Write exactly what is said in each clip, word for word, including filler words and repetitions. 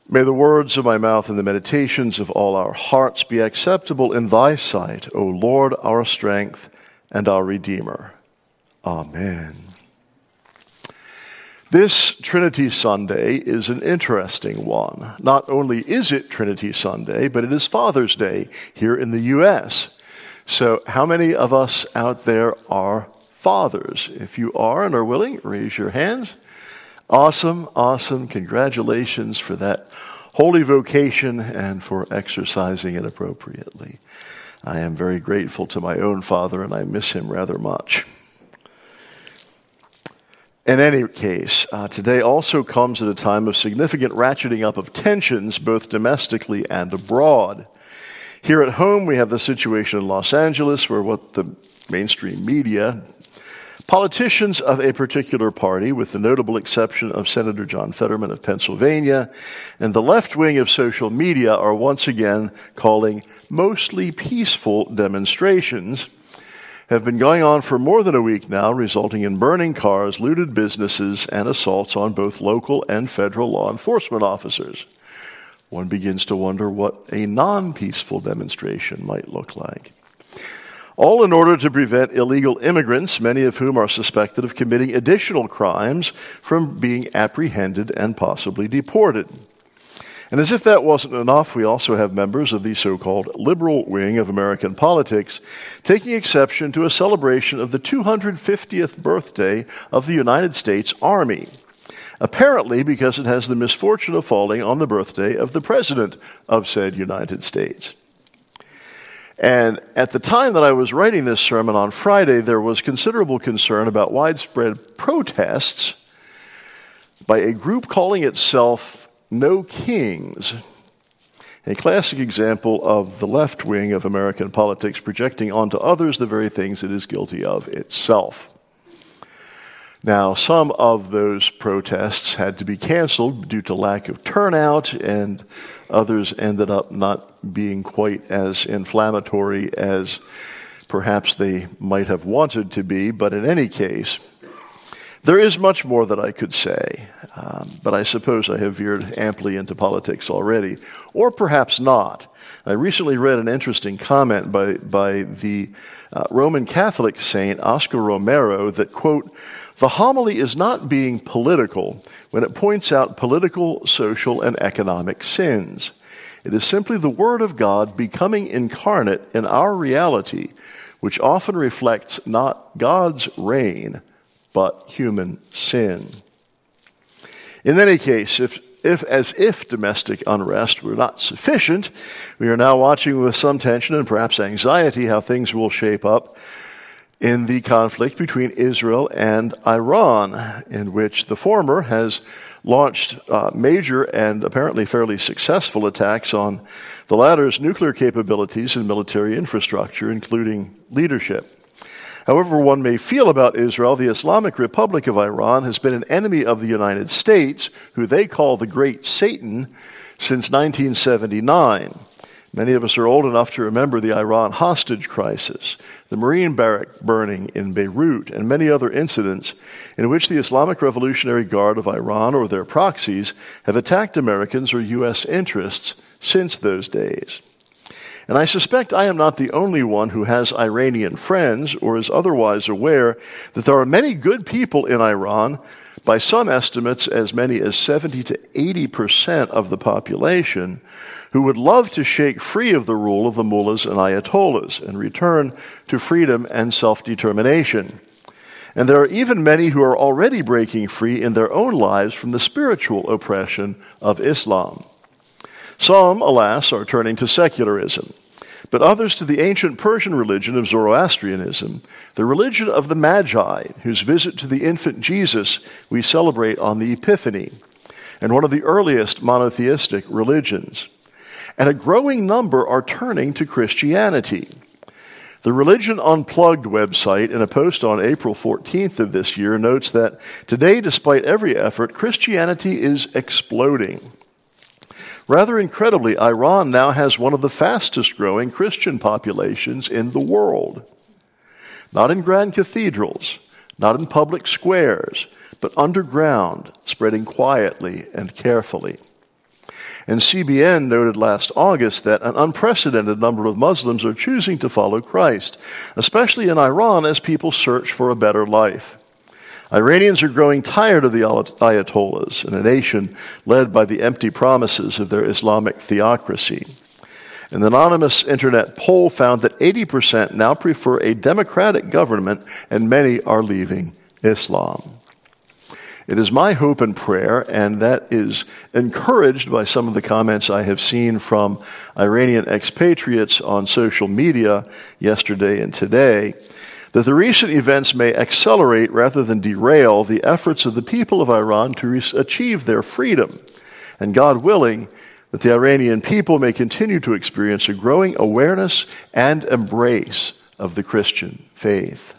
May the words of my mouth and the meditations of all our hearts be acceptable in thy sight, O Lord, our strength and our Redeemer. Amen. This Trinity Sunday is an interesting one. Not only is it Trinity Sunday, but it is Father's Day here in the U S So how many of us out there are fathers? If you are and are willing, raise your hands. Awesome, awesome. Congratulations for that holy vocation and for exercising it appropriately. I am very grateful to my own father, and I miss him rather much. In any case, uh, today also comes at a time of significant ratcheting up of tensions, both domestically and abroad. Here at home, we have the situation in Los Angeles, where what the mainstream media, politicians of a particular party, with the notable exception of Senator John Fetterman of Pennsylvania, and the left wing of social media are once again calling mostly peaceful demonstrations, have been going on for more than a week now, resulting in burning cars, looted businesses, and assaults on both local and federal law enforcement officers. One begins to wonder what a non-peaceful demonstration might look like. All in order to prevent illegal immigrants, many of whom are suspected of committing additional crimes, from being apprehended and possibly deported. And as if that wasn't enough, we also have members of the so-called liberal wing of American politics taking exception to a celebration of the two hundred fiftieth birthday of the United States Army, apparently because it has the misfortune of falling on the birthday of the President of said United States. And at the time that I was writing this sermon on Friday, there was considerable concern about widespread protests by a group calling itself No Kings, a classic example of the left wing of American politics projecting onto others the very things it is guilty of itself. Now, some of those protests had to be canceled due to lack of turnout, and others ended up not being quite as inflammatory as perhaps they might have wanted to be. But in any case, there is much more that I could say, um, but I suppose I have veered amply into politics already, or perhaps not. I recently read an interesting comment by, by the uh, Roman Catholic saint Oscar Romero that, quote, "The homily is not being political when it points out political, social, and economic sins. It is simply the Word of God becoming incarnate in our reality, which often reflects not God's reign, but human sin." In any case, if, if as if domestic unrest were not sufficient, we are now watching with some tension and perhaps anxiety how things will shape up in the conflict between Israel and Iran, in which the former has launched uh, major and apparently fairly successful attacks on the latter's nuclear capabilities and military infrastructure, including leadership. However one may feel about Israel, the Islamic Republic of Iran has been an enemy of the United States, who they call the Great Satan, since nineteen seventy-nine. Many of us are old enough to remember the Iran hostage crisis, the Marine barrack burning in Beirut, and many other incidents in which the Islamic Revolutionary Guard of Iran or their proxies have attacked Americans or U S interests since those days. And I suspect I am not the only one who has Iranian friends or is otherwise aware that there are many good people in Iran, by some estimates as many as seventy to eighty percent of the population, who would love to shake free of the rule of the mullahs and ayatollahs and return to freedom and self-determination. And there are even many who are already breaking free in their own lives from the spiritual oppression of Islam. Some, alas, are turning to secularism, but others to the ancient Persian religion of Zoroastrianism, the religion of the Magi, whose visit to the infant Jesus we celebrate on the Epiphany, and one of the earliest monotheistic religions. And a growing number are turning to Christianity. The Religion Unplugged website, in a post on April fourteenth of this year, notes that today, despite every effort, Christianity is exploding. Rather incredibly, Iran now has one of the fastest growing Christian populations in the world. Not in grand cathedrals, not in public squares, but underground, spreading quietly and carefully. And C B N noted last August that an unprecedented number of Muslims are choosing to follow Christ, especially in Iran as people search for a better life. Iranians are growing tired of the Ayatollahs in a nation led by the empty promises of their Islamic theocracy. An anonymous internet poll found that eighty percent now prefer a democratic government, and many are leaving Islam. It is my hope and prayer, and that is encouraged by some of the comments I have seen from Iranian expatriates on social media yesterday and today, that the recent events may accelerate rather than derail the efforts of the people of Iran to re- achieve their freedom, and God willing, that the Iranian people may continue to experience a growing awareness and embrace of the Christian faith.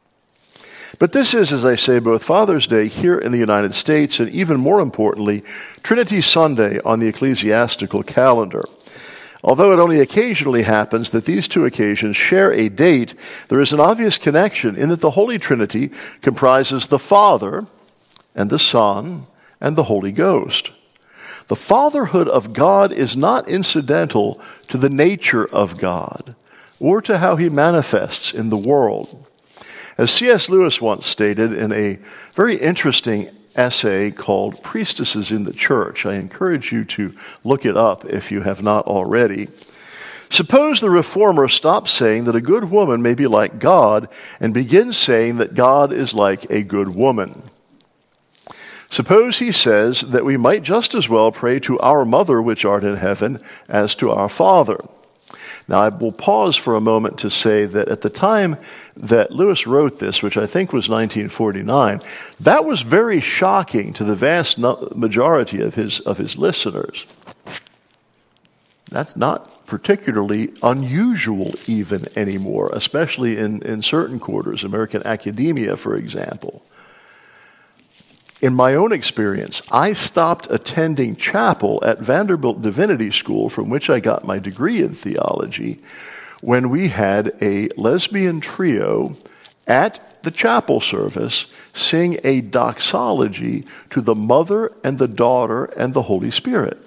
But this is, as I say, both Father's Day here in the United States and, even more importantly, Trinity Sunday on the ecclesiastical calendar. Although it only occasionally happens that these two occasions share a date, there is an obvious connection in that the Holy Trinity comprises the Father and the Son and the Holy Ghost. The fatherhood of God is not incidental to the nature of God or to how he manifests in the world. As C S Lewis once stated in a very interesting essay called Priestesses in the Church, I encourage you to look it up if you have not already. Suppose the reformer stops saying that a good woman may be like God and begins saying that God is like a good woman. Suppose he says that we might just as well pray to our Mother which art in heaven as to our Father. Now, I will pause for a moment to say that at the time that Lewis wrote this, which I think was nineteen forty-nine, that was very shocking to the vast majority of his, of his listeners. That's not particularly unusual even anymore, especially in, in certain quarters, American academia, for example. In my own experience, I stopped attending chapel at Vanderbilt Divinity School, from which I got my degree in theology, when we had a lesbian trio at the chapel service sing a doxology to the Mother and the Daughter and the Holy Spirit.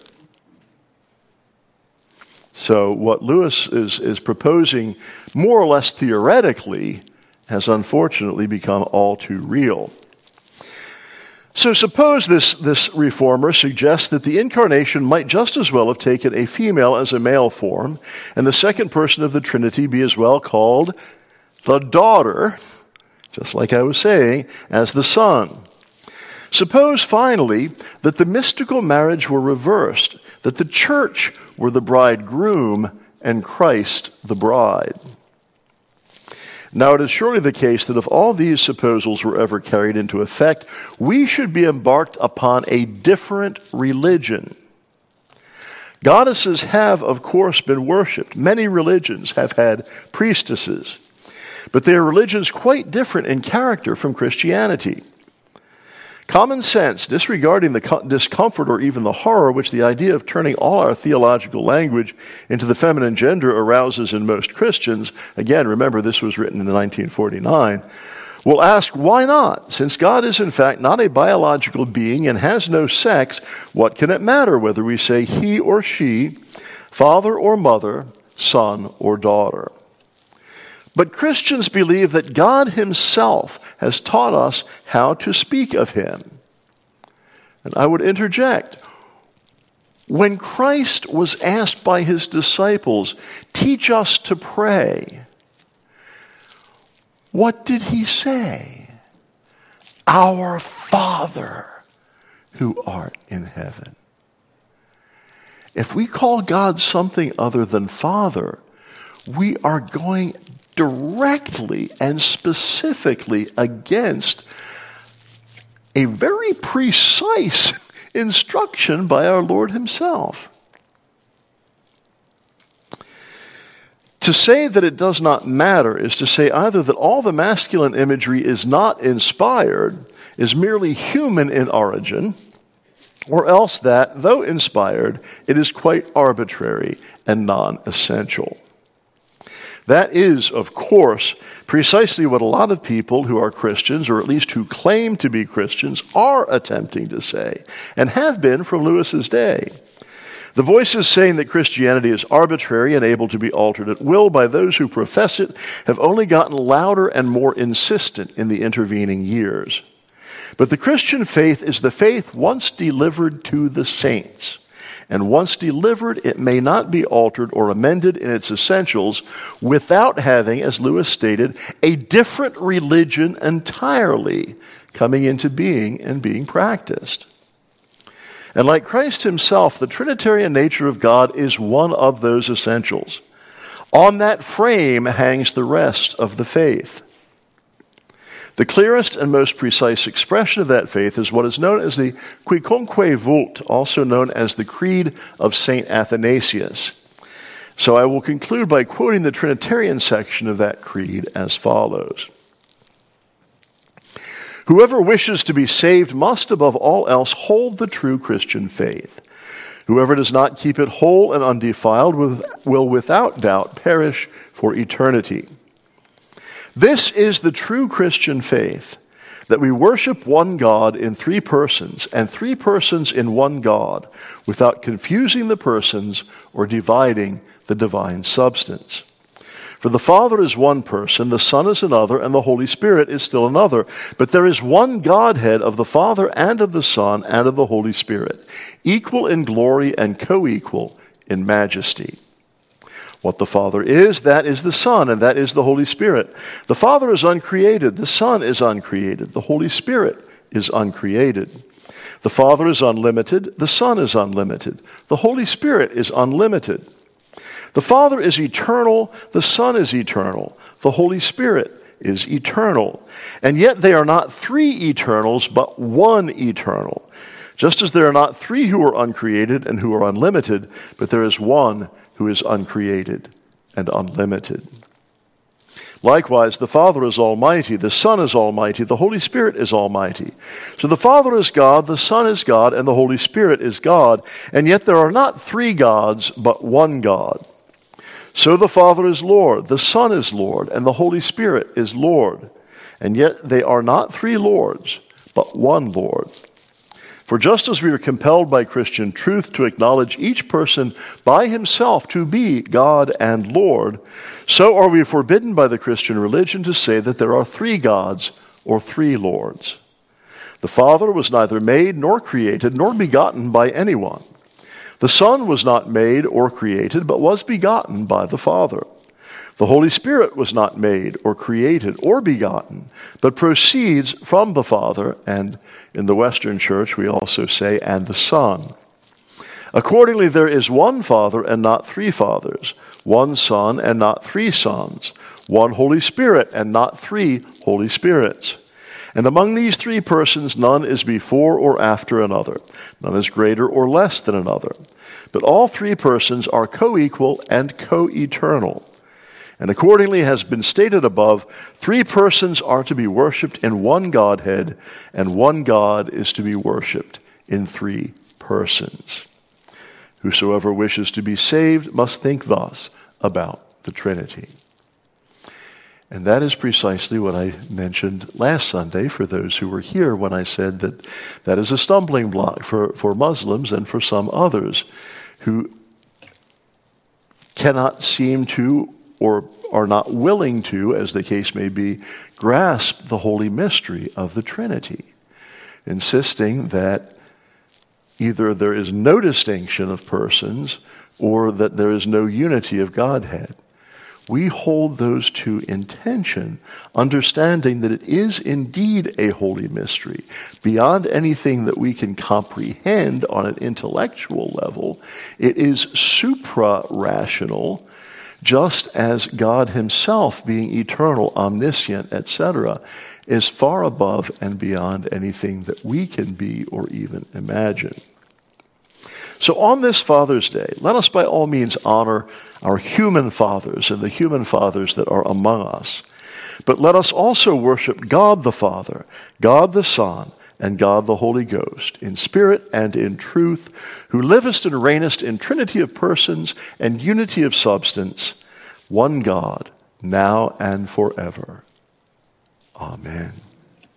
So what Lewis is, is proposing, more or less theoretically, has unfortunately become all too real. So suppose this, this reformer suggests that the incarnation might just as well have taken a female as a male form, and the second person of the Trinity be as well called the daughter, just like I was saying, as the son. Suppose, finally, that the mystical marriage were reversed, that the church were the bridegroom and Christ the bride. Now, it is surely the case that if all these supposals were ever carried into effect, we should be embarked upon a different religion. Goddesses have, of course, been worshipped. Many religions have had priestesses, but they are religions quite different in character from Christianity. Common sense, disregarding the discomfort or even the horror which the idea of turning all our theological language into the feminine gender arouses in most Christians, again, remember this was written in nineteen forty-nine, will ask, why not? Since God is in fact not a biological being and has no sex, what can it matter whether we say he or she, father or mother, son or daughter? But Christians believe that God himself has taught us how to speak of him. And I would interject, when Christ was asked by his disciples, teach us to pray, what did he say? Our Father who art in heaven. If we call God something other than Father, we are going directly and specifically against a very precise instruction by our Lord himself. To say that it does not matter is to say either that all the masculine imagery is not inspired, is merely human in origin, or else that, though inspired, it is quite arbitrary and non-essential. That is, of course, precisely what a lot of people who are Christians, or at least who claim to be Christians, are attempting to say, and have been from Lewis's day. The voices saying that Christianity is arbitrary and able to be altered at will by those who profess it have only gotten louder and more insistent in the intervening years. But the Christian faith is the faith once delivered to the saints. And once delivered, it may not be altered or amended in its essentials without having, as Lewis stated, a different religion entirely coming into being and being practiced. And like Christ himself, the Trinitarian nature of God is one of those essentials. On that frame hangs the rest of the faith. The clearest and most precise expression of that faith is what is known as the Quicunque Vult, also known as the Creed of Saint Athanasius. So I will conclude by quoting the Trinitarian section of that creed as follows. Whoever wishes to be saved must, above all else, hold the true Christian faith. Whoever does not keep it whole and undefiled will without doubt perish for eternity. This is the true Christian faith, that we worship one God in three persons, and three persons in one God, without confusing the persons or dividing the divine substance. For the Father is one person, the Son is another, and the Holy Spirit is still another. But there is one Godhead of the Father and of the Son and of the Holy Spirit, equal in glory and co-equal in majesty. What the Father is, that is the Son, and that is the Holy Spirit. The Father is uncreated, the Son is uncreated, the Holy Spirit is uncreated. The Father is unlimited, the Son is unlimited, the Holy Spirit is unlimited. The Father is eternal, the Son is eternal, the Holy Spirit is eternal. And yet they are not three eternals, but one eternal. Just as there are not three who are uncreated and who are unlimited, but there is one who is uncreated and unlimited. Likewise, the Father is almighty, the Son is almighty, the Holy Spirit is almighty. So the Father is God, the Son is God, and the Holy Spirit is God, and yet there are not three gods, but one God. So the Father is Lord, the Son is Lord, and the Holy Spirit is Lord. And yet they are not three Lords, but one Lord. For just as we are compelled by Christian truth to acknowledge each person by himself to be God and Lord, so are we forbidden by the Christian religion to say that there are three gods or three Lords. The Father was neither made nor created nor begotten by anyone. The Son was not made or created, but was begotten by the Father. The Holy Spirit was not made or created or begotten, but proceeds from the Father, and in the Western Church we also say, and the Son. Accordingly, there is one Father and not three fathers, one Son and not three sons, one Holy Spirit and not three Holy Spirits. And among these three persons, none is before or after another. None is greater or less than another. But all three persons are co-equal and co-eternal. And accordingly has been stated above, three persons are to be worshipped in one Godhead, and one God is to be worshipped in three persons. Whosoever wishes to be saved must think thus about the Trinity. And that is precisely what I mentioned last Sunday for those who were here when I said that that is a stumbling block for, for Muslims and for some others who cannot seem to or are not willing to, as the case may be, grasp the holy mystery of the Trinity, insisting that either there is no distinction of persons or that there is no unity of Godhead. We hold those two in tension, understanding that it is indeed a holy mystery, beyond anything that we can comprehend on an intellectual level. It is supra-rational, just as God himself, being eternal, omniscient, et cetera, is far above and beyond anything that we can be or even imagine. So on this Father's Day, let us by all means honor our human fathers and the human fathers that are among us. But let us also worship God the Father, God the Son, and God the Holy Ghost, in spirit and in truth, who livest and reignest in trinity of persons and unity of substance, one God, now and forever. Amen.